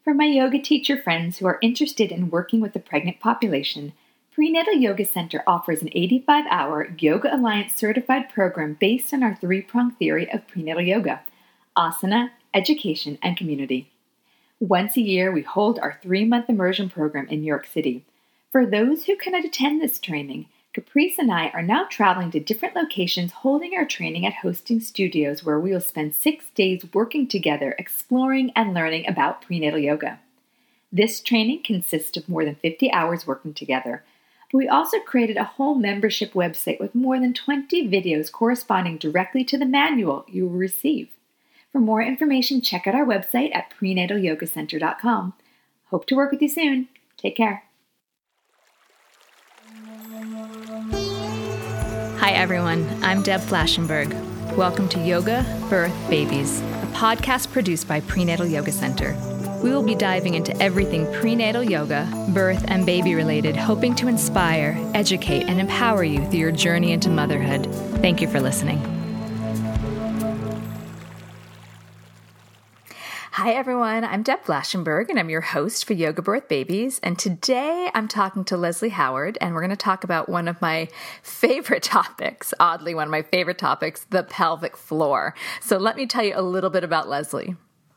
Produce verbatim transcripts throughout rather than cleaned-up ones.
For my yoga teacher friends who are interested in working with the pregnant population, Prenatal Yoga Center offers an eighty-five hour Yoga Alliance certified program based on our three-pronged theory of prenatal yoga: asana, education, and community. Once a year, we hold our three-month immersion program in New York City. For those who cannot attend this training, Caprice and I are now traveling to different locations holding our training at hosting studios where we will spend six days working together, exploring and learning about prenatal yoga. This training consists of more than fifty hours working together, but we also created a whole membership website with more than twenty videos corresponding directly to the manual you will receive. For more information, check out our website at prenatal yoga center dot com. Hope to work with you soon. Take care. Hi everyone, I'm Deb Flaschenberg. Welcome to Yoga, Birth, Babies, a podcast produced by Prenatal Yoga Center. We will be diving into everything prenatal yoga, birth, and baby related, hoping to inspire, educate, and empower you through your journey into motherhood. Thank you for listening. Hi everyone, I'm Deb Flaschenberg and I'm your host for Yoga Birth Babies, and today I'm talking to Leslie Howard and we're going to talk about one of my favorite topics, oddly one of my favorite topics, the pelvic floor. So let me tell you a little bit about Leslie.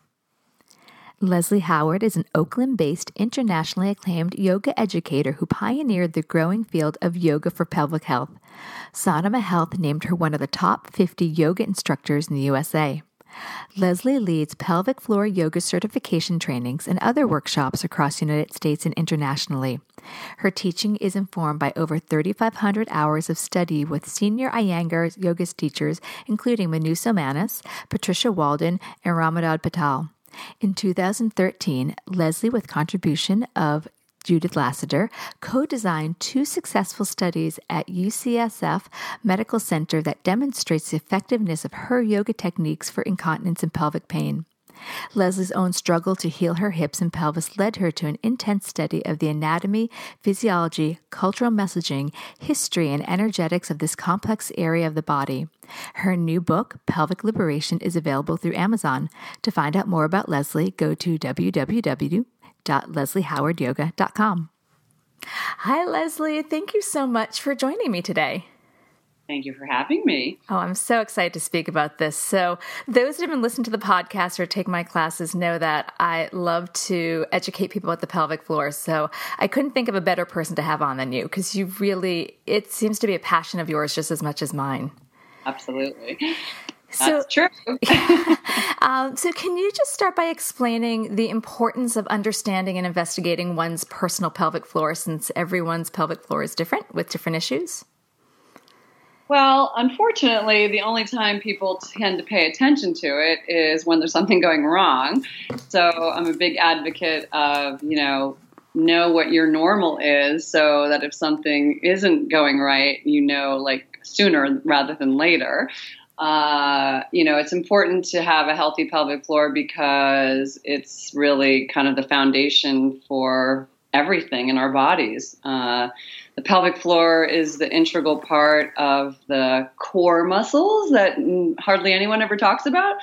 Leslie Howard is an Oakland-based, internationally acclaimed yoga educator who pioneered the growing field of yoga for pelvic health. Sadhana Health named her one of the top fifty yoga instructors in the U S A. Leslie leads pelvic floor yoga certification trainings and other workshops across the United States and internationally. Her teaching is informed by over thirty-five hundred hours of study with senior Iyengar yoga teachers, including Manu Somanis, Patricia Walden, and Ramadad Patel. In two thousand thirteen, Leslie, with contribution of Judith Lassiter, co-designed two successful studies at U C S F Medical Center that demonstrates the effectiveness of her yoga techniques for incontinence and pelvic pain. Leslie's own struggle to heal her hips and pelvis led her to an intense study of the anatomy, physiology, cultural messaging, history, and energetics of this complex area of the body. Her new book, Pelvic Liberation, is available through Amazon. To find out more about Leslie, go to w w w dot leslie howard yoga dot com. Hi, Leslie. Thank you so much for joining me today. Thank you for having me. Oh, I'm so excited to speak about this. So those that have been listening to the podcast or take my classes know that I love to educate people about the pelvic floor. So I couldn't think of a better person to have on than you, because you really, it seems to be a passion of yours just as much as mine. Absolutely. So, That's true. um, so can you just start by explaining the importance of understanding and investigating one's personal pelvic floor, since everyone's pelvic floor is different with different issues? Well, unfortunately, the only time people tend to pay attention to it is when there's something going wrong. So I'm a big advocate of, you know, know what your normal is, so that if something isn't going right, you know, like sooner rather than later. Uh, you know, it's important to have a healthy pelvic floor because it's really kind of the foundation for everything in our bodies. Uh, the pelvic floor is the integral part of the core muscles that hardly anyone ever talks about.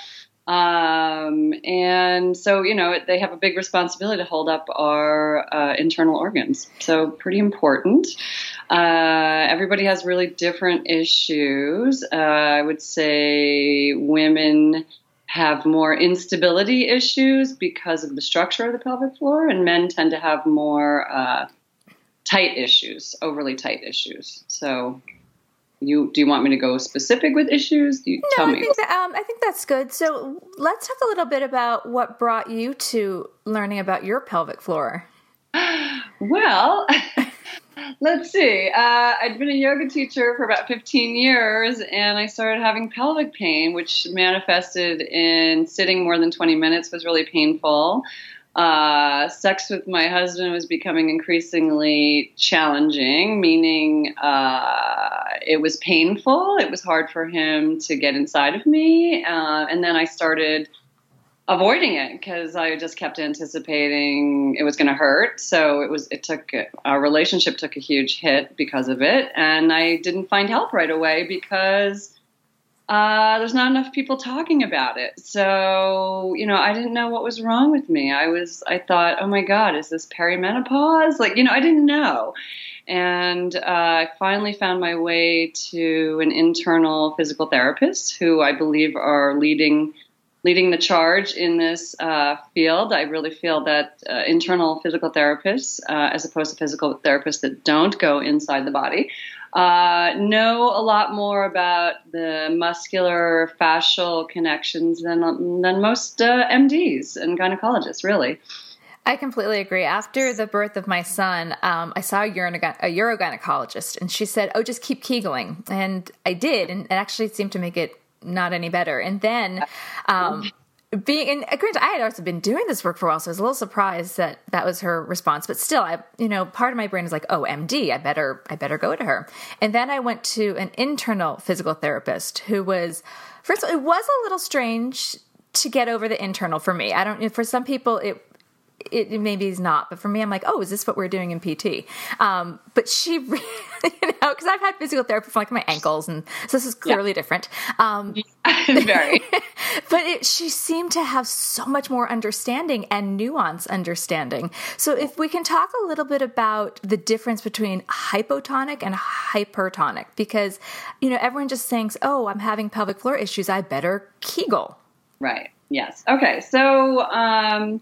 Um, and so, you know, they have a big responsibility to hold up our uh, internal organs. So pretty important. Uh, everybody has really different issues. Uh, I would say women have more instability issues because of the structure of the pelvic floor, and men tend to have more uh, tight issues, overly tight issues. So you do you want me to go specific with issues? Do you no, tell I me? Think that, um, I think that's good. So let's talk a little bit about what brought you to learning about your pelvic floor. Well, let's see. Uh, I'd been a yoga teacher for about fifteen years, and I started having pelvic pain, which manifested in sitting more than twenty minutes was really painful. Uh, sex with my husband was becoming increasingly challenging, meaning uh, it was painful. It was hard for him to get inside of me. Uh, and then I started avoiding it because I just kept anticipating it was going to hurt. So it was, it took, our relationship took a huge hit because of it. And I didn't find help right away because uh, there's not enough people talking about it. So, you know, I didn't know what was wrong with me. I was, I thought, oh my God, is this perimenopause? Like, you know, I didn't know. And uh, I finally found my way to an internal physical therapist who I believe are leading leading the charge in this uh, field. I really feel that uh, internal physical therapists, uh, as opposed to physical therapists that don't go inside the body, uh, know a lot more about the muscular fascial connections than than most uh, M Ds and gynecologists, really. I completely agree. After the birth of my son, um, I saw a, urine- a urogynecologist, and she said, oh, just keep Kegling. And I did, and it actually seemed to make it not any better. And then um, being, and granted, I had also been doing this work for a while, so I was a little surprised that that was her response. But still, I, you know, part of my brain is like, oh, M D, I better, I better go to her. And then I went to an internal physical therapist who was, first of all, it was a little strange to get over the internal for me. I don't, for some people, it, It, it maybe is not, but for me, I'm like, oh, is this what we're doing in P T? Um, but she, really, you know, because I've had physical therapy for like my ankles, and so this is clearly yeah. different. Um, Very. But it, she seemed to have so much more understanding and nuance understanding. So if we can talk a little bit about the difference between hypotonic and hypertonic, because, you know, everyone just thinks, oh, I'm having pelvic floor issues, I better Kegel. Right. Yes. Okay. So, um,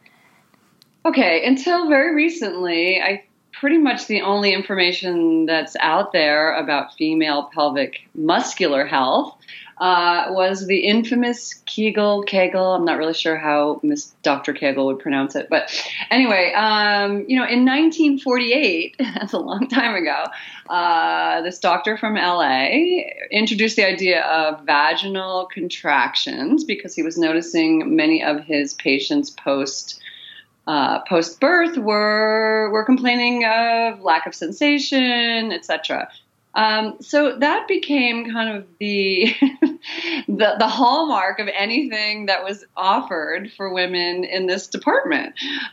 Okay, until very recently, I pretty much the only information that's out there about female pelvic muscular health uh, was the infamous Kegel, Kegel. I'm not really sure how Miss Doctor Kegel would pronounce it. But anyway, um, you know, in nineteen forty-eight, that's a long time ago, uh, this doctor from L A introduced the idea of vaginal contractions because he was noticing many of his patients post Uh, post-birth were were complaining of lack of sensation, et cetera. Um, so that became kind of the, the the hallmark of anything that was offered for women in this department,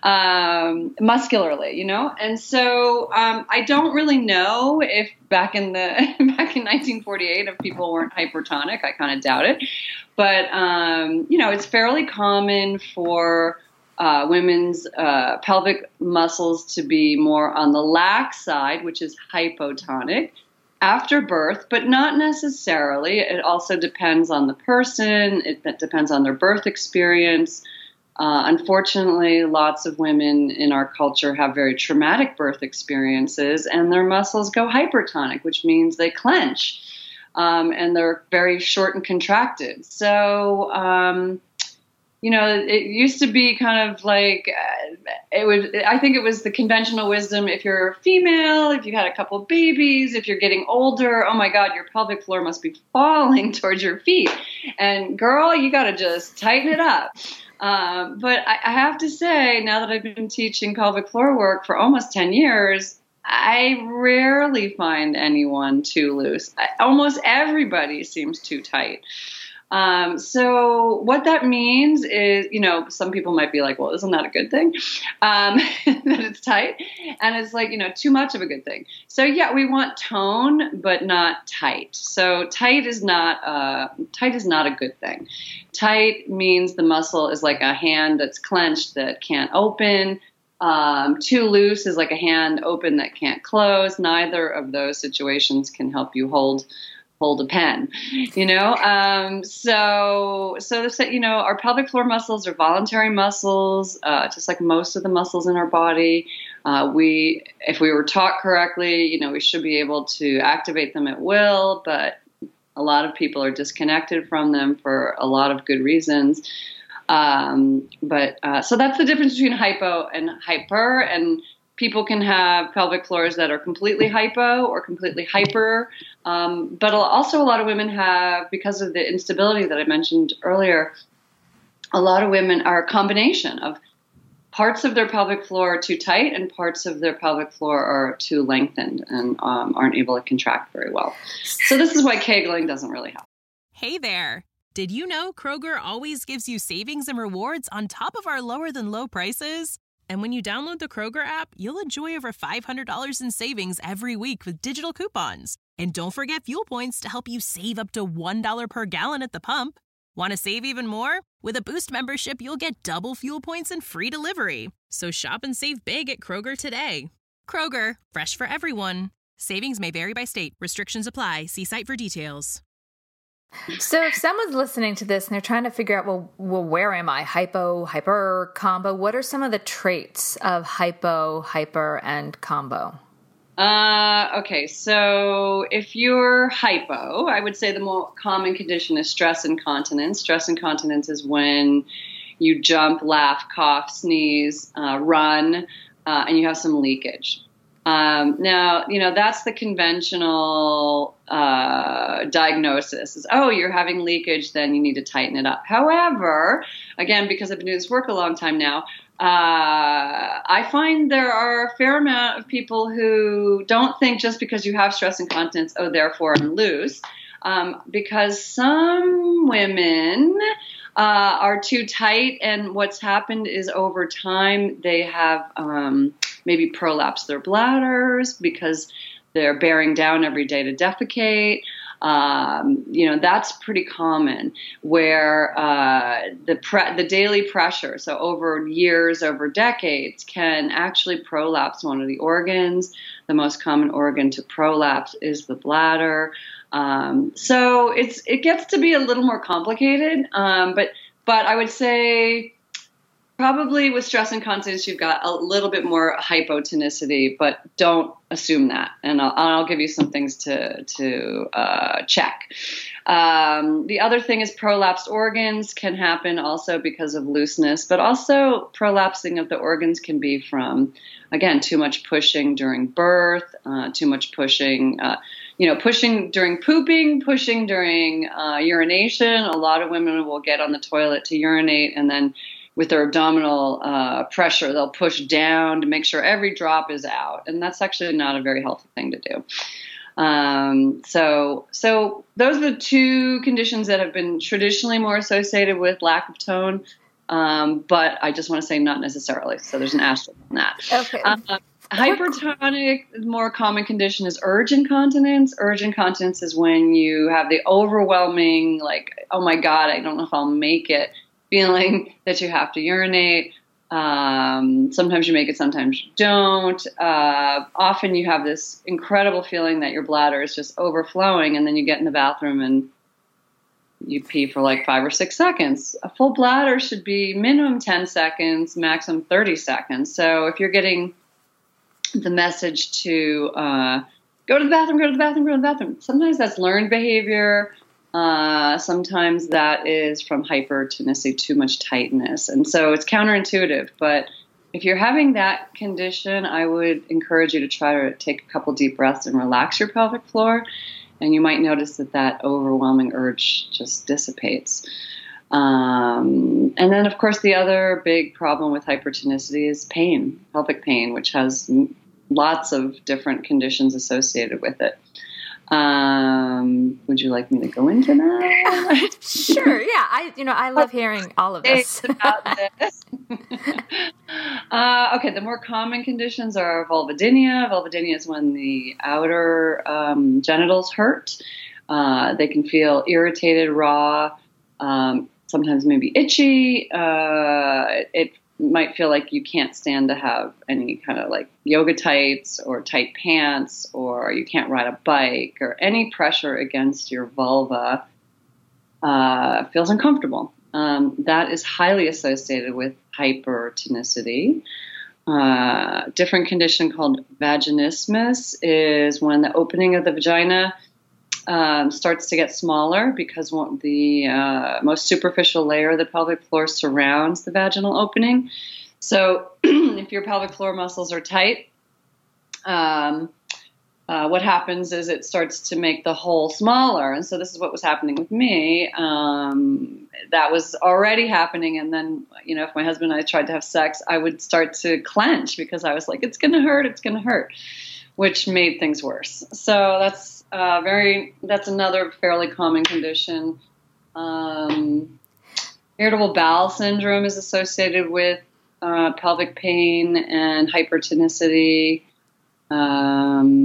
um, muscularly, you know. And so um, I don't really know if back in the back in nineteen forty-eight, if people weren't hypertonic. I kind of doubt it, but um, you know, it's fairly common for Uh, women's uh, pelvic muscles to be more on the lax side, which is hypotonic, after birth, but not necessarily. It also depends on the person. It, it depends on their birth experience. Uh, unfortunately, lots of women in our culture have very traumatic birth experiences, and their muscles go hypertonic, which means they clench, um, and they're very short and contracted. So, um, You know, it used to be kind of like, uh, it would, I think it was the conventional wisdom. If you're a female, if you had a couple of babies, if you're getting older, oh my God, your pelvic floor must be falling towards your feet. And girl, you got to just tighten it up. Um, but I, I have to say, now that I've been teaching pelvic floor work for almost ten years, I rarely find anyone too loose. I, almost everybody seems too tight. Um, so what that means is, you know, some people might be like, well, isn't that a good thing? Um, that it's tight. And it's like, you know, too much of a good thing. So yeah, we want tone, but not tight. So tight is not, uh, tight is not a good thing. Tight means the muscle is like a hand that's clenched that can't open. Um, too loose is like a hand open that can't close. Neither of those situations can help you hold hold a pen, you know? Um, so, so, you know, our pelvic floor muscles are voluntary muscles, uh, just like most of the muscles in our body. Uh, we, if we were taught correctly, you know, we should be able to activate them at will, but a lot of people are disconnected from them for a lot of good reasons. Um, but, uh, so that's the difference between hypo and hyper, and people can have pelvic floors that are completely hypo or completely hyper. Um, but also a lot of women have, because of the instability that I mentioned earlier, a lot of women are a combination of parts of their pelvic floor are too tight and parts of their pelvic floor are too lengthened and um, aren't able to contract very well. So this is why Kegling doesn't really help. Hey there. Did you know Kroger always gives you savings and rewards on top of our lower than low prices? And when you download the Kroger app, you'll enjoy over five hundred dollars in savings every week with digital coupons. And don't forget fuel points to help you save up to one dollar per gallon at the pump. Want to save even more? With a Boost membership, you'll get double fuel points and free delivery. So shop and save big at Kroger today. Kroger, fresh for everyone. Savings may vary by state. Restrictions apply. See site for details. So if someone's listening to this and they're trying to figure out, well, well, where am I? Hypo, hyper, combo? What are some of the traits of hypo, hyper, and combo? Uh, okay, so if you're hypo, I would say the more common condition is stress incontinence. Stress incontinence is when you jump, laugh, cough, sneeze, uh, run, uh, and you have some leakage. Um, now, you know, that's the conventional uh, diagnosis is, oh, you're having leakage, then you need to tighten it up. However, again, because I've been doing this work a long time now, Uh, I find there are a fair amount of people who don't think just because you have stress incontinence, oh, therefore I'm loose, um, because some women uh, are too tight, and what's happened is over time they have um, maybe prolapsed their bladders because they're bearing down every day to defecate. Um, you know, that's pretty common where uh, the pre- the daily pressure, so over years, over decades, can actually prolapse one of the organs. The most common organ to prolapse is the bladder. Um, so it's it gets to be a little more complicated, um, but but I would say probably with stress incontinence, you've got a little bit more hypotonicity, but don't assume that. And I'll, I'll give you some things to, to uh, check. Um, the other thing is prolapsed organs can happen also because of looseness, but also prolapsing of the organs can be from, again, too much pushing during birth, uh, too much pushing, uh, you know, pushing during pooping, pushing during uh, urination. A lot of women will get on the toilet to urinate, and then with their abdominal uh, pressure, they'll push down to make sure every drop is out. And that's actually not a very healthy thing to do. Um, so, so those are the two conditions that have been traditionally more associated with lack of tone. Um, but I just want to say not necessarily. So there's an asterisk on that. Okay. Uh, hypertonic, more common condition is urge incontinence. Urge incontinence is when you have the overwhelming, like, oh my God, I don't know if I'll make it, feeling that you have to urinate. Um, sometimes you make it, sometimes you don't. Uh, often you have this incredible feeling that your bladder is just overflowing, and then you get in the bathroom and you pee for like five or six seconds. A full bladder should be minimum ten seconds, maximum thirty seconds. So if you're getting the message to uh, go to the bathroom, go to the bathroom, go to the bathroom, sometimes that's learned behavior. Uh, sometimes that is from hypertonicity, too much tightness. And so it's counterintuitive. But if you're having that condition, I would encourage you to try to take a couple deep breaths and relax your pelvic floor. And you might notice that that overwhelming urge just dissipates. Um, and then, of course, the other big problem with hypertonicity is pain, pelvic pain, which has lots of different conditions associated with it. Um, would you like me to go into that? Sure. Yeah. I, you know, I love hearing all of this. about this. uh, okay. The more common conditions are vulvodynia. Vulvodynia is when the outer um, genitals hurt. Uh, they can feel irritated, raw, um, sometimes maybe itchy. Uh, it, it might feel like you can't stand to have any kind of like yoga tights or tight pants, or you can't ride a bike, or any pressure against your vulva uh, feels uncomfortable. Um, that is highly associated with hypertonicity. Uh, different condition called vaginismus is when the opening of the vagina Um, starts to get smaller because one, the uh, most superficial layer of the pelvic floor surrounds the vaginal opening. So if your pelvic floor muscles are tight, um, uh, what happens is it starts to make the hole smaller. And so this is what was happening with me. Um, that was already happening. And then, you know, if my husband and I tried to have sex, I would start to clench because I was like, it's going to hurt, it's going to hurt, which made things worse. So that's Uh, very. That's another fairly common condition. Um, irritable bowel syndrome is associated with uh, pelvic pain and hypertonicity. Um,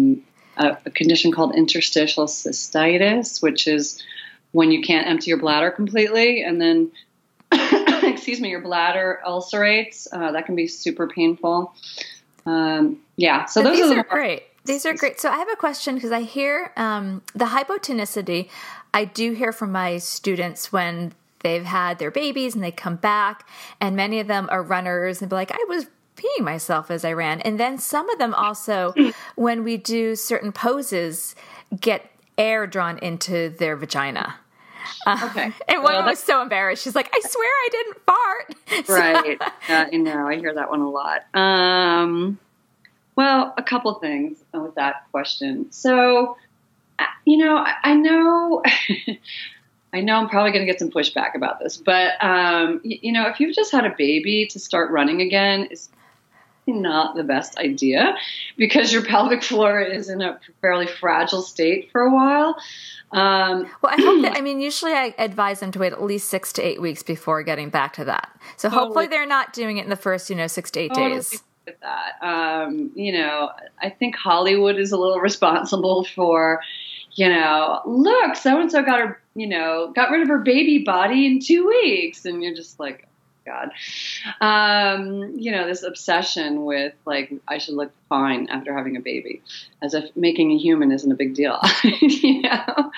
a, a condition called interstitial cystitis, which is when you can't empty your bladder completely, and then, excuse me, your bladder ulcerates. Uh, that can be super painful. Um, yeah, so, so those these are, are great. These are great. So I have a question because I hear um, the hypotonicity. I do hear from my students when they've had their babies and they come back, and many of them are runners and be like, I was peeing myself as I ran. And then some of them also, when we do certain poses, get air drawn into their vagina. Uh, okay. And one well, was so embarrassed. She's like, I swear I didn't fart. Right. uh, I know. I hear that one a lot. Um, well, a couple things with that question. So, you know, I, I know... I know I'm probably going to get some pushback about this, but, um, you, you know, if you've just had a baby, to start running again is not the best idea because your pelvic floor is in a fairly fragile state for a while. Um, well, I hope that, I mean, usually I advise them to wait at least six to eight weeks before getting back to that. So totally. Hopefully they're not doing it in the first, you know, six to eight totally days. With that. Um, you know, I think Hollywood is a little responsible for, you know, look, so-and-so got her, you know, got rid of her baby body in two weeks. And you're just like, oh, God. Um, you know, this obsession with, like, I should look fine after having a baby, as if making a human isn't a big deal, you know?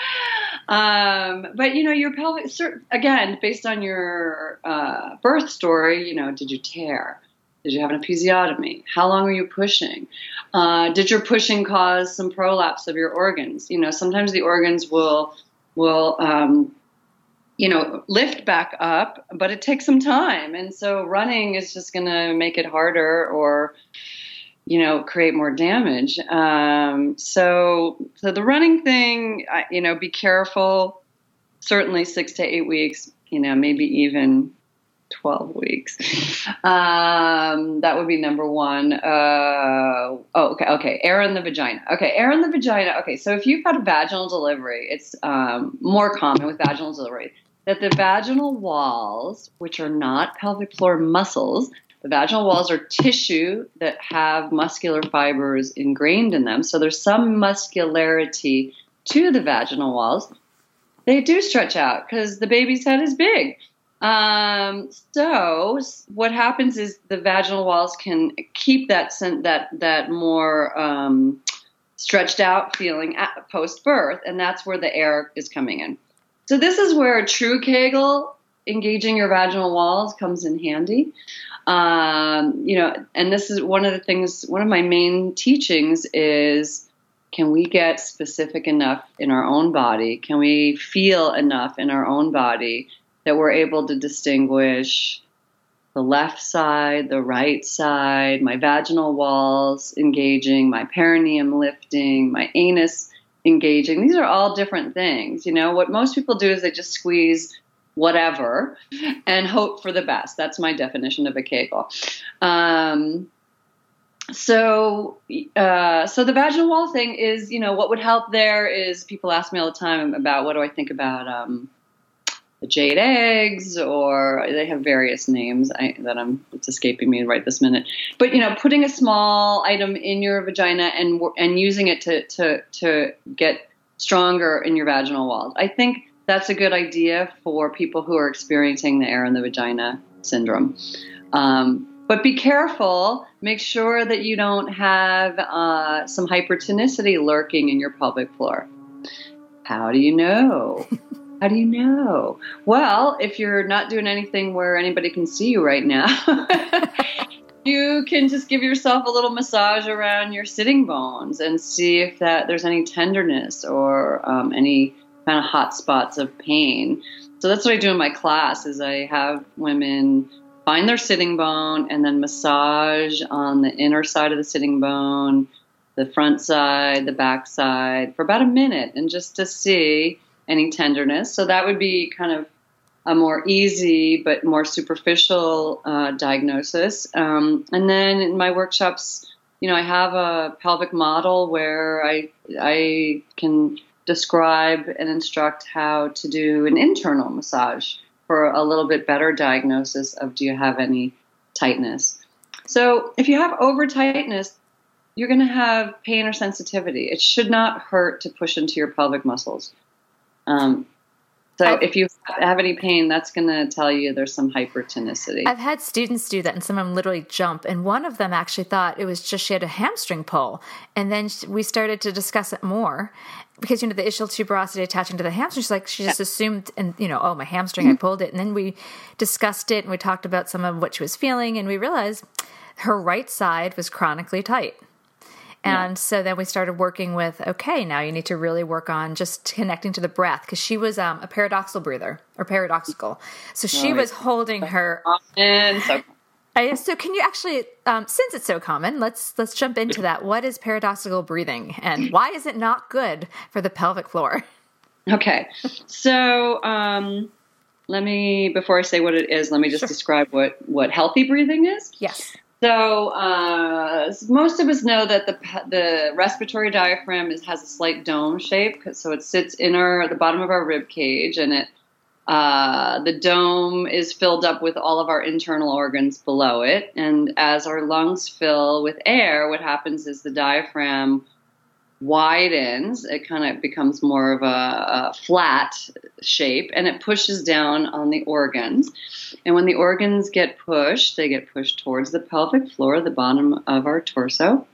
Um, but, you know, your pelvic, again, based on your uh, birth story, you know, did you tear? Did you have an episiotomy? How long were you pushing? Uh, did your pushing cause some prolapse of your organs? You know, sometimes the organs will, will, um, you know, lift back up, but it takes some time. And so running is just going to make it harder or, you know, create more damage. Um, so, so the running thing, I, you know, be careful, certainly six to eight weeks, you know, maybe even twelve weeks. Um, that would be number one. Uh, oh, okay. Okay. Air in the vagina. Okay. Air in the vagina. Okay. So if you've had a vaginal delivery, it's um, more common with vaginal delivery that the vaginal walls, which are not pelvic floor muscles, the vaginal walls are tissue that have muscular fibers ingrained in them. So there's some muscularity to the vaginal walls. They do stretch out because the baby's head is big. Um, so what happens is the vaginal walls can keep that that that more um, stretched out feeling at post-birth, and that's where the air is coming in. So this is where a true Kegel, engaging your vaginal walls, comes in handy. Um, you know, and this is one of the things, one of my main teachings is, can we get specific enough in our own body? Can we feel enough in our own body that we're able to distinguish the left side, the right side, my vaginal walls engaging, my perineum lifting, my anus engaging? These are all different things. You know, what most people do is they just squeeze whatever and hope for the best. That's my definition of a Kegel. Um, so, uh, so the vaginal wall thing is, you know, what would help there is people ask me all the time about what do I think about, um, the jade eggs, or they have various names I, that I'm, it's escaping me right this minute. But, you know, putting a small item in your vagina and and using it to to to get stronger in your vaginal walls. I think that's a good idea for people who are experiencing the air in the vagina syndrome. Um, but be careful. Make sure that you don't have uh, some hypertonicity lurking in your pelvic floor. How do you know? How do you know? Well, if you're not doing anything where anybody can see you right now, you can just give yourself a little massage around your sitting bones and see if that there's any tenderness or um, any kind of hot spots of pain. So that's what I do in my class is I have women find their sitting bone and then massage on the inner side of the sitting bone, the front side, the back side for about a minute, and just to see any tenderness. So that would be kind of a more easy but more superficial uh, diagnosis. Um, and then in my workshops, you know, I have a pelvic model where I I can describe and instruct how to do an internal massage for a little bit better diagnosis of do you have any tightness. So if you have over tightness, you're going to have pain or sensitivity. It should not hurt to push into your pelvic muscles. Um, so I've, if you have any pain, that's going to tell you there's some hypertonicity. I've had students do that, and some of them literally jump. And one of them actually thought it was just she had a hamstring pull. And then we started to discuss it more because, you know, the ischial tuberosity attaching to the hamstring, she's like, she just yeah. assumed, and you know, oh, my hamstring, mm-hmm. I pulled it. And then we discussed it, and we talked about some of what she was feeling, and we realized her right side was chronically tight. And yeah. so then we started working with, okay, now you need to really work on just connecting to the breath, because she was um, a paradoxical breather, or paradoxical. So she oh, was holding her. And so, I, so can you actually, um, since it's so common, let's let's jump into that. What is paradoxical breathing, and why is it not good for the pelvic floor? Okay, so um, let me, before I say what it is, let me just sure. describe what, what healthy breathing is. Yes. So uh, most of us know that the the respiratory diaphragm is, has a slight dome shape. So it sits in our the bottom of our rib cage, and it uh, the dome is filled up with all of our internal organs below it. And as our lungs fill with air, what happens is the diaphragm widens. It kind of becomes more of a, a flat shape, and it pushes down on the organs. And when the organs get pushed, they get pushed towards the pelvic floor, the bottom of our torso.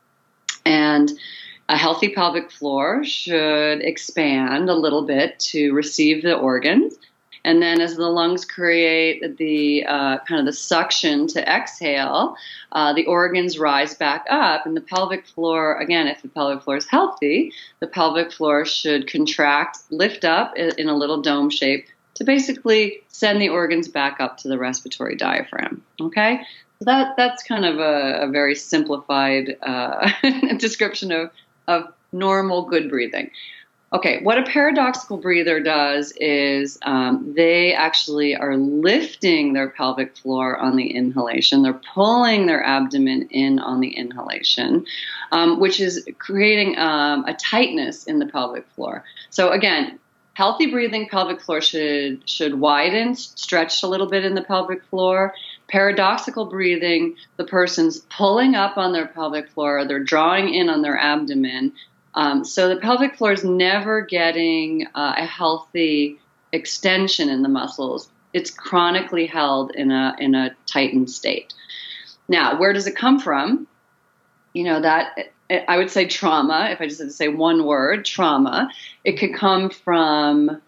And a healthy pelvic floor should expand a little bit to receive the organs. And then as the lungs create the uh, kind of the suction to exhale, uh, the organs rise back up. And the pelvic floor, again, if the pelvic floor is healthy, the pelvic floor should contract, lift up in a little dome shape to basically send the organs back up to the respiratory diaphragm. Okay? So that that's kind of a, a very simplified uh, description of, of normal good breathing. Okay, what a paradoxical breather does is um, they actually are lifting their pelvic floor on the inhalation. They're pulling their abdomen in on the inhalation, um, which is creating um, a tightness in the pelvic floor. So again, healthy breathing, pelvic floor should should widen, stretch a little bit in the pelvic floor. Paradoxical breathing, the person's pulling up on their pelvic floor, they're drawing in on their abdomen. Um, so the pelvic floor is never getting uh, a healthy extension in the muscles. It's chronically held in a in a tightened state. Now, where does it come from? You know, that I would say trauma. If I just had to say one word, trauma. It could come from,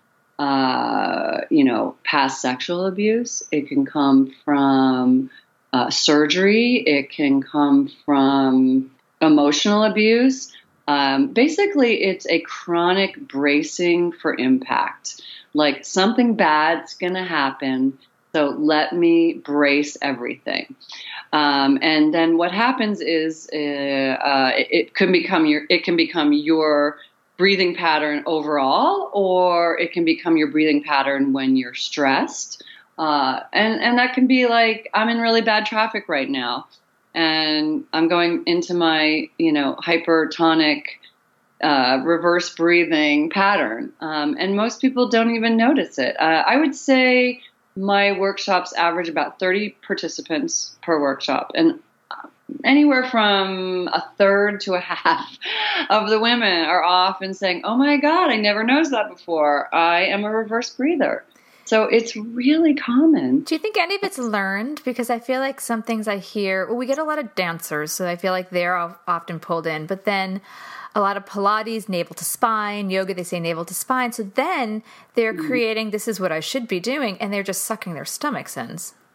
uh, you know, past sexual abuse. It can come from uh, surgery. It can come from emotional abuse. Um, basically, it's a chronic bracing for impact. Like something bad's going to happen, so let me brace everything. Um, and then what happens is uh, uh, it, it can become your it can become your breathing pattern overall, or it can become your breathing pattern when you're stressed. Uh, and and that can be like, I'm in really bad traffic right now, and I'm going into my, you know, hypertonic uh, reverse breathing pattern. Um, and most people don't even notice it. Uh, I would say my workshops average about thirty participants per workshop. And anywhere from a third to a half of the women are often saying, oh my God, I never noticed that before. I am a reverse breather. So it's really common. Do you think any of it's learned? Because I feel like some things I hear, well, we get a lot of dancers, so I feel like they're often pulled in. But then a lot of Pilates, navel to spine, yoga, they say navel to spine. So then they're mm. creating, this is what I should be doing, and they're just sucking their stomachs in.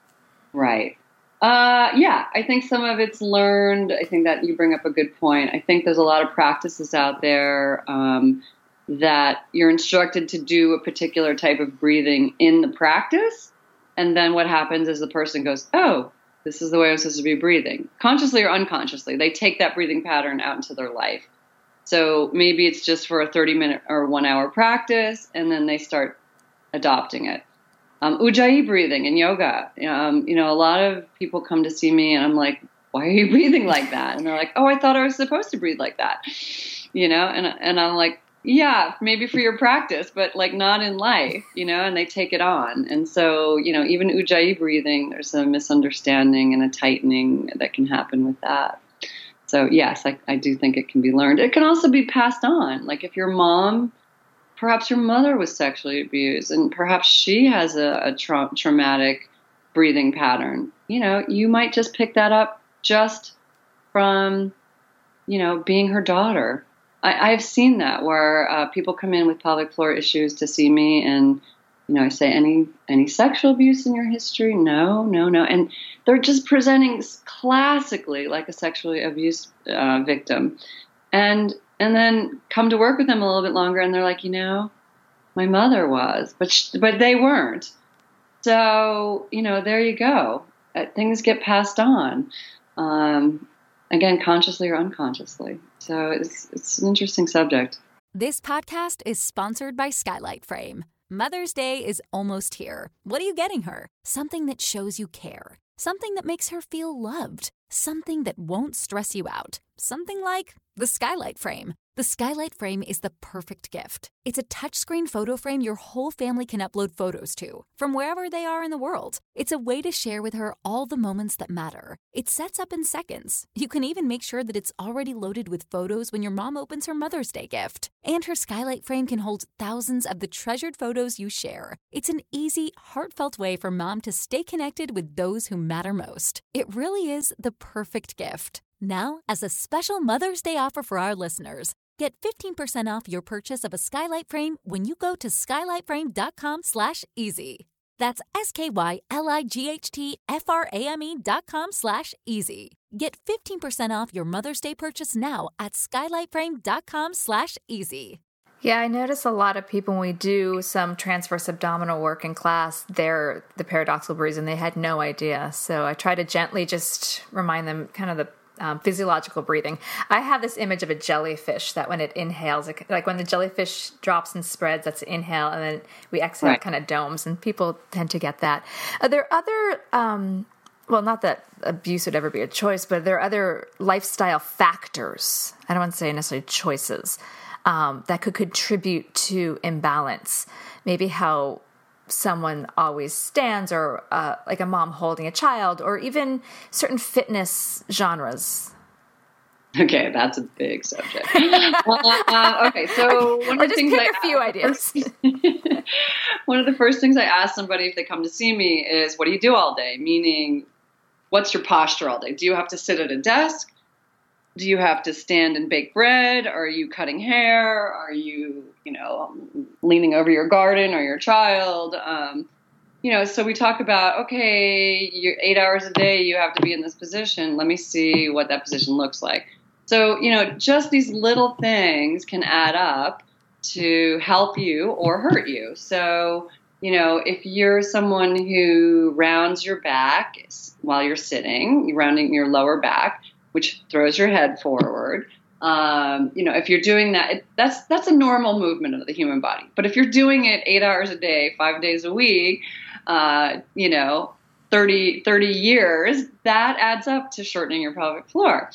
Right. Uh, yeah, I think some of it's learned. I think that you bring up a good point. I think there's a lot of practices out there um, that you're instructed to do a particular type of breathing in the practice. And then what happens is the person goes, oh, this is the way I'm supposed to be breathing. Consciously or unconsciously, they take that breathing pattern out into their life. So maybe it's just for a thirty minute or one hour practice, and then they start adopting it. Um, Ujjayi breathing in yoga. Um, you know, a lot of people come to see me and I'm like, why are you breathing like that? And they're like, oh, I thought I was supposed to breathe like that. You know, and, and I'm like, yeah, maybe for your practice, but like not in life, you know, and they take it on. And so, you know, even Ujjayi breathing, there's a misunderstanding and a tightening that can happen with that. So yes, I, I do think it can be learned. It can also be passed on. Like if your mom, perhaps your mother was sexually abused and perhaps she has a, a tra- traumatic breathing pattern, you know, you might just pick that up just from, you know, being her daughter. I, I've seen that where uh, people come in with pelvic floor issues to see me and, you know, I say, any any sexual abuse in your history? No, no, no. And they're just presenting classically like a sexually abused uh, victim. And and then come to work with them a little bit longer and they're like, you know, my mother was, but sh- but they weren't. So, you know, there you go. Uh, things get passed on. Um, again, consciously or unconsciously. So it's it's an interesting subject. This podcast is sponsored by Skylight Frame. Mother's Day is almost here. What are you getting her? Something that shows you care. Something that makes her feel loved. Something that won't stress you out. Something like the Skylight Frame. The Skylight Frame is the perfect gift. It's a touchscreen photo frame your whole family can upload photos to, from wherever they are in the world. It's a way to share with her all the moments that matter. It sets up in seconds. You can even make sure that it's already loaded with photos when your mom opens her Mother's Day gift. And her Skylight Frame can hold thousands of the treasured photos you share. It's an easy, heartfelt way for mom to stay connected with those who matter most. It really is the perfect gift. Now, as a special Mother's Day offer for our listeners, get fifteen percent off your purchase of a Skylight Frame when you go to skylightframe.com slash easy. That's S-K-Y-L-I-G-H-T-F-R-A-M-E dot com slash easy. Get fifteen percent off your Mother's Day purchase now at skylightframe.com slash easy. Yeah, I notice a lot of people when we do some transverse abdominal work in class, they're the paradoxical breathers and they had no idea. So I try to gently just remind them kind of the Um, physiological breathing. I have this image of a jellyfish that when it inhales, it, like when the jellyfish drops and spreads, that's inhale, and then we exhale, right. Kind of domes, and people tend to get that. Are there other, um, well, not that abuse would ever be a choice, but are there other lifestyle factors, I don't want to say necessarily choices, um, that could contribute to imbalance? Maybe how someone always stands, or uh, like a mom holding a child, or even certain fitness genres. Okay, that's a big subject. uh, okay, so one of the things pick I a few ideas. one of the first things I ask somebody if they come to see me is, "What do you do all day?" Meaning, what's your posture all day? Do you have to sit at a desk? Do you have to stand and bake bread? Are you cutting hair? Are you, you know, leaning over your garden or your child? Um, you know, so we talk about, okay, you're eight hours a day, you have to be in this position. Let me see what that position looks like. So, you know, just these little things can add up to help you or hurt you. So, you know, if you're someone who rounds your back while you're sitting, you're rounding your lower back, which throws your head forward. Um, you know, if you're doing that, it, that's that's a normal movement of the human body. But if you're doing it eight hours a day, five days a week, uh, you know, thirty, thirty years, that adds up to shortening your pelvic floor.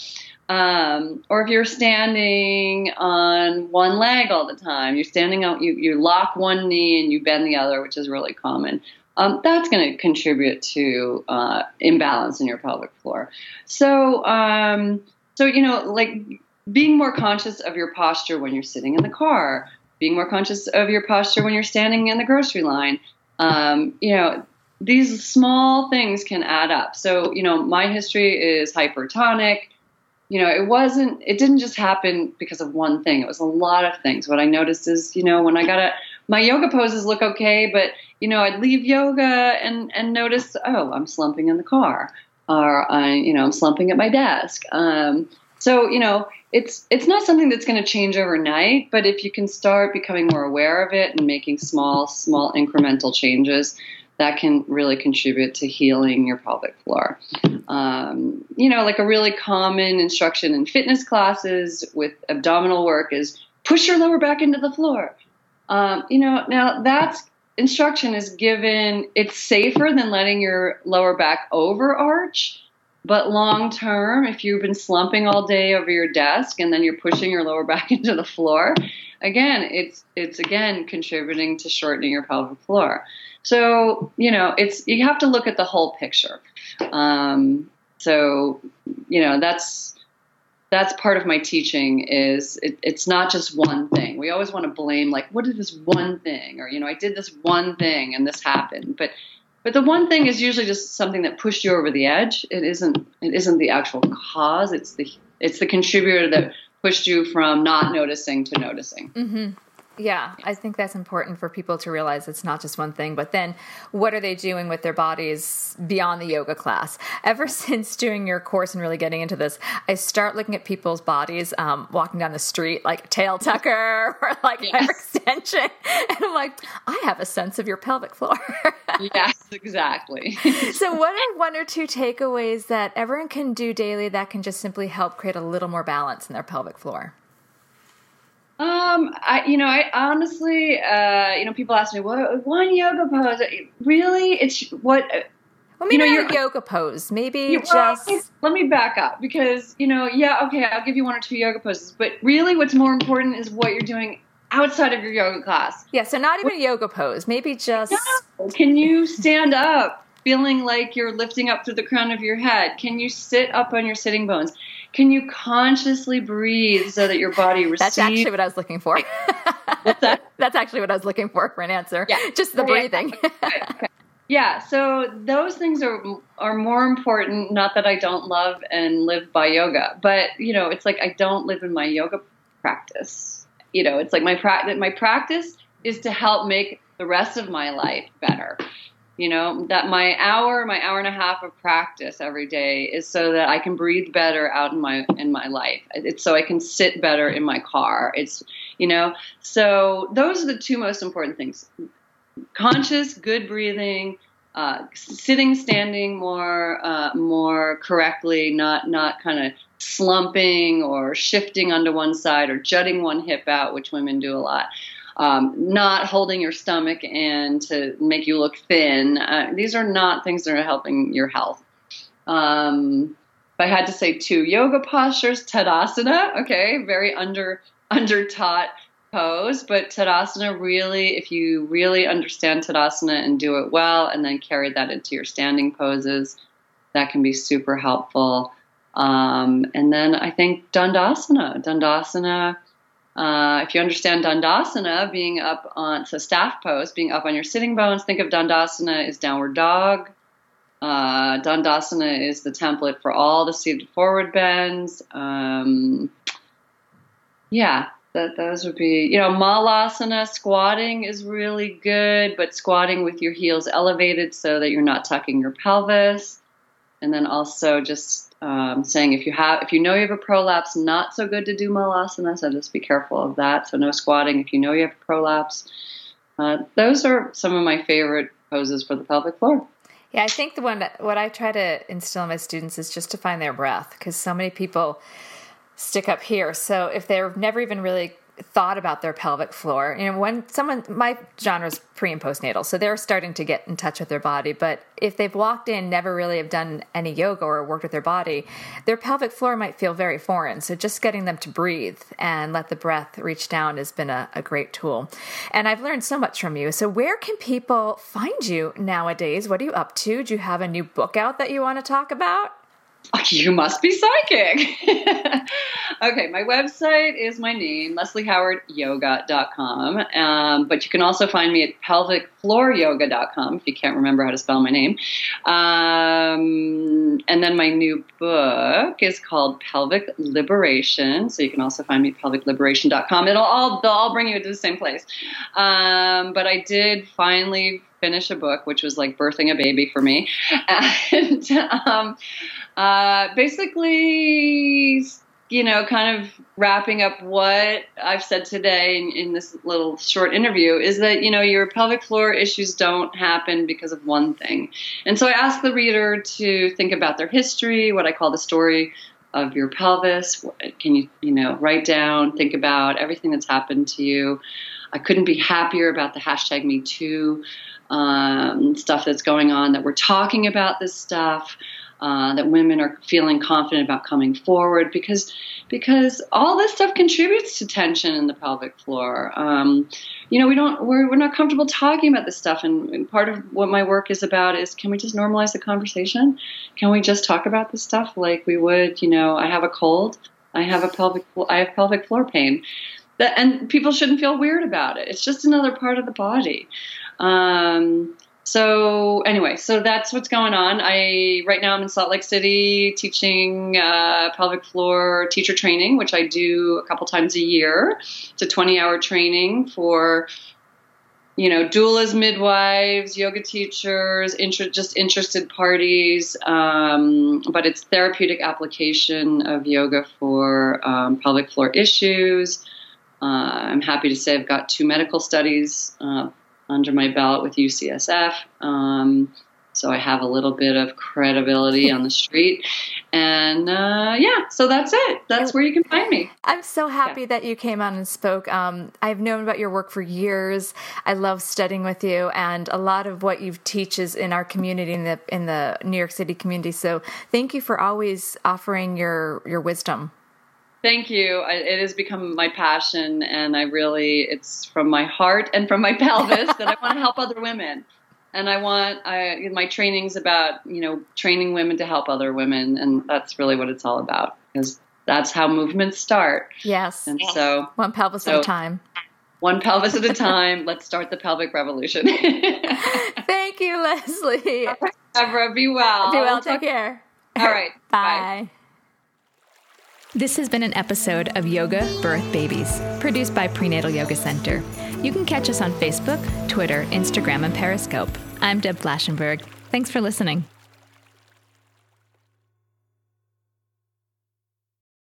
Um, or if you're standing on one leg all the time, you're standing out, you, you lock one knee and you bend the other, which is really common. Um, that's going to contribute to uh, imbalance in your pelvic floor. So, um, so you know, like being more conscious of your posture when you're sitting in the car, being more conscious of your posture when you're standing in the grocery line. Um, you know, these small things can add up. So, you know, my history is hypertonic. You know, it wasn't, it didn't just happen because of one thing. It was a lot of things. What I noticed is, you know, when I got a, my yoga poses look okay, but, you know, I'd leave yoga and, and notice, oh, I'm slumping in the car, or I, you know, I'm slumping at my desk. Um, so, you know, it's, it's not something that's going to change overnight, but if you can start becoming more aware of it and making small, small incremental changes, that can really contribute to healing your pelvic floor. Um, you know, like a really common instruction in fitness classes with abdominal work is push your lower back into the floor. Um, you know, now that's instruction is given, it's safer than letting your lower back overarch, but long term, if you've been slumping all day over your desk and then you're pushing your lower back into the floor, again, it's, it's again contributing to shortening your pelvic floor. So, you know, it's, you have to look at the whole picture. Um, so, you know, that's, that's part of my teaching is it, it's not just one thing. We always want to blame, like, what is this one thing? Or, you know, I did this one thing and this happened. But but the one thing is usually just something that pushed you over the edge. It isn't it isn't the actual cause. It's the it's the contributor that pushed you from not noticing to noticing. Mm-hmm. Yeah, I think that's important for people to realize it's not just one thing, but then what are they doing with their bodies beyond the yoga class? Ever since doing your course and really getting into this, I start looking at people's bodies um, walking down the street, like tail tucker or like Yes. hyperextension. And I'm like, I have a sense of your pelvic floor. Yes, exactly. So what are one or two takeaways that everyone can do daily that can just simply help create a little more balance in their pelvic floor? Um, I, you know, I honestly, uh, you know, people ask me, what, one yoga pose, really? It's what, Well, maybe you know, not a yoga pose. Maybe you, well, just... let me back up because, you know, yeah, okay, I'll give you one or two yoga poses, but really what's more important is what you're doing outside of your yoga class. Yeah, so not even a yoga pose. Maybe just... No. Can you stand up feeling like you're lifting up through the crown of your head? Can you sit up on your sitting bones? Can you consciously breathe so that your body receives? That's actually what I was looking for. What's that? That's actually what I was looking for for an answer. Yeah. Just the Yeah, yeah. breathing. Okay, okay. Yeah, so those things are are more important. Not that I don't love and live by yoga, but you know, it's like I don't live in my yoga practice. You know, it's like my practice. My practice is to help make the rest of my life better. You know, that my hour, my hour and a half of practice every day is so that I can breathe better out in my in my life. It's so I can sit better in my car. It's, you know, so those are the two most important things: conscious, good breathing, uh, sitting, standing more uh, more correctly, not not kind of slumping or shifting onto one side or jutting one hip out, which women do a lot. Um, not holding your stomach and to make you look thin. Uh, these are not things that are helping your health. Um, if I had to say two yoga postures, Tadasana, okay, very under under taught pose, but Tadasana really, if you really understand Tadasana and do it well, and then carry that into your standing poses, that can be super helpful. Um, and then I think Dandasana, Dandasana. Uh, if you understand Dandasana, being up on, so staff pose, being up on your sitting bones, think of Dandasana as downward dog. Uh, Dandasana is the template for all the seated forward bends. Um, yeah, that, those would be, you know, Malasana, squatting is really good, but squatting with your heels elevated so that you're not tucking your pelvis. And then also just um, saying if you have, if you know you have a prolapse, not so good to do Malasana, so just be careful of that. So no squatting if you know you have a prolapse. Uh, those are some of my favorite poses for the pelvic floor. Yeah, I think the one that, what I try to instill in my students is just to find their breath, because so many people stick up here. So if they've never even really thought about their pelvic floor, you know, when someone, my genre is pre and postnatal, so they're starting to get in touch with their body. But if they've walked in, never really have done any yoga or worked with their body, their pelvic floor might feel very foreign. So just getting them to breathe and let the breath reach down has been a, a great tool. And I've learned so much from you. So where can people find you nowadays? What are you up to? Do you have a new book out that you want to talk about? You must be psychic. Okay, my website is my name, leslie howard yoga dot com. Um, but you can also find me at pelvic floor yoga dot com if you can't remember how to spell my name. Um, and then my new book is called Pelvic Liberation. So you can also find me at pelvic liberation dot com. It'll all, they'll all bring you to the same place. Um, but I did finally finish a book, which was like birthing a baby for me. And um, uh, basically, you know, kind of wrapping up what I've said today in, in this little short interview is that, you know, your pelvic floor issues don't happen because of one thing. And so I ask the reader to think about their history, what I call the story of your pelvis. Can you, you know, write down, think about everything that's happened to you. I couldn't be happier about the hashtag Me Too um, stuff that's going on, that we're talking about this stuff, uh, that women are feeling confident about coming forward, because because all this stuff contributes to tension in the pelvic floor. Um, you know, we don't we're we're not comfortable talking about this stuff, and, and part of what my work is about is, can we just normalize the conversation? Can we just talk about this stuff like we would, you know, I have a cold? I have a pelvic, I have pelvic floor pain. That, and people shouldn't feel weird about it. It's just another part of the body. Um, so anyway, so that's what's going on. I, right now I'm in Salt Lake City teaching, uh, pelvic floor teacher training, which I do a couple times a year. It's a twenty hour training for, you know, doulas, midwives, yoga teachers, inter- just interested parties. Um, but it's therapeutic application of yoga for, um, pelvic floor issues. Uh, I'm happy to say I've got two medical studies uh, under my belt with U C S F. Um, so I have a little bit of credibility on the street. And uh, yeah, so that's it. That's where you can find me. I'm so happy yeah. that you came on and spoke. Um, I've known about your work for years. I love studying with you, and a lot of what you teach is in our community, in the in the New York City community. So thank you for always offering your your wisdom. Thank you. I, it has become my passion, and I really, it's from my heart and from my pelvis that I want to help other women. And I want, I, my training's about, you know, training women to help other women. And that's really what it's all about, because that's how movements start. Yes. And so one pelvis so, at a time. One pelvis at a time. Let's start the pelvic revolution. Thank you, Leslie. All right, Deborah, be well. Be well. Take care. All right. Bye. Bye. This has been an episode of Yoga Birth Babies, produced by Prenatal Yoga Center. You can catch us on Facebook, Twitter, Instagram, and Periscope. I'm Deb Flashenberg. Thanks for listening.